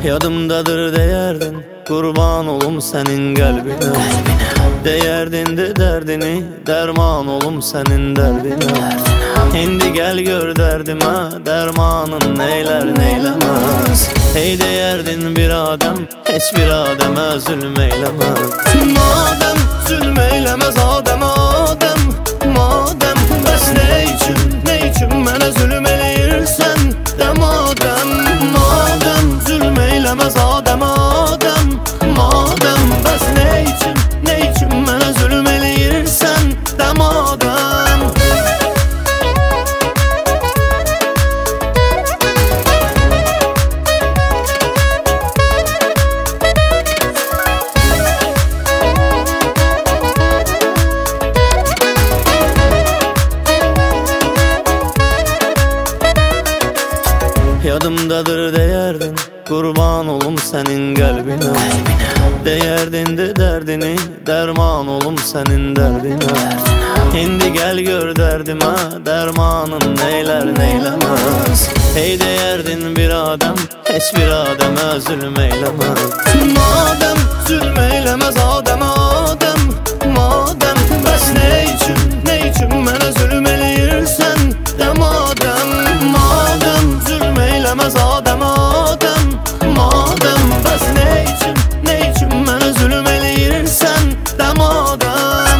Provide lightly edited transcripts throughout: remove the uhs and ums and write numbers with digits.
Yadımdadır deyerdin, kurban olum senin kalbine. Deyerdin de derdini, derman olum senin derdine. Şimdi gel gör derdime, dermanın neyler neylemez. Hey deyerdin bir adem, hiçbir ademe zulmeylemez. Madem zulmeylemez adem adem, madem bəs ne için mənə zulm eləyirsən de madem. Madem zulmeylemez adem adem, madem bəs ne için mənə zulm eləyirsən de madem. Yadımdadır deyerdin, kurban olum senin kalbine. Deyerdin de derdini, derman olum senin derdine. Şimdi gel gör derdime, dermanın neyler neylemez. Hey deyerdin bir adem, hiçbir ademe zulmeylemez. Madem zulmeylemez adem adem, madem bəs ne için mənə zulm eləyirsən de madem. Madem zulmeylemez adem adem, madem bəs ne için mənə zulm eləyirsən de madem.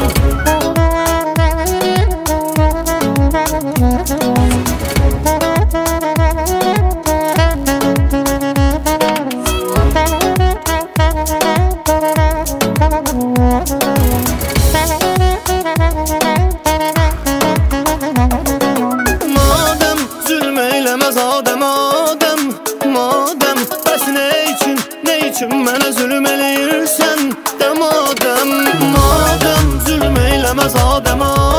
Madem zulmeylemez adem adem, madem bəs ne için mənə zulm eləyirsən de madem. Madem zulmeylemez adem adem,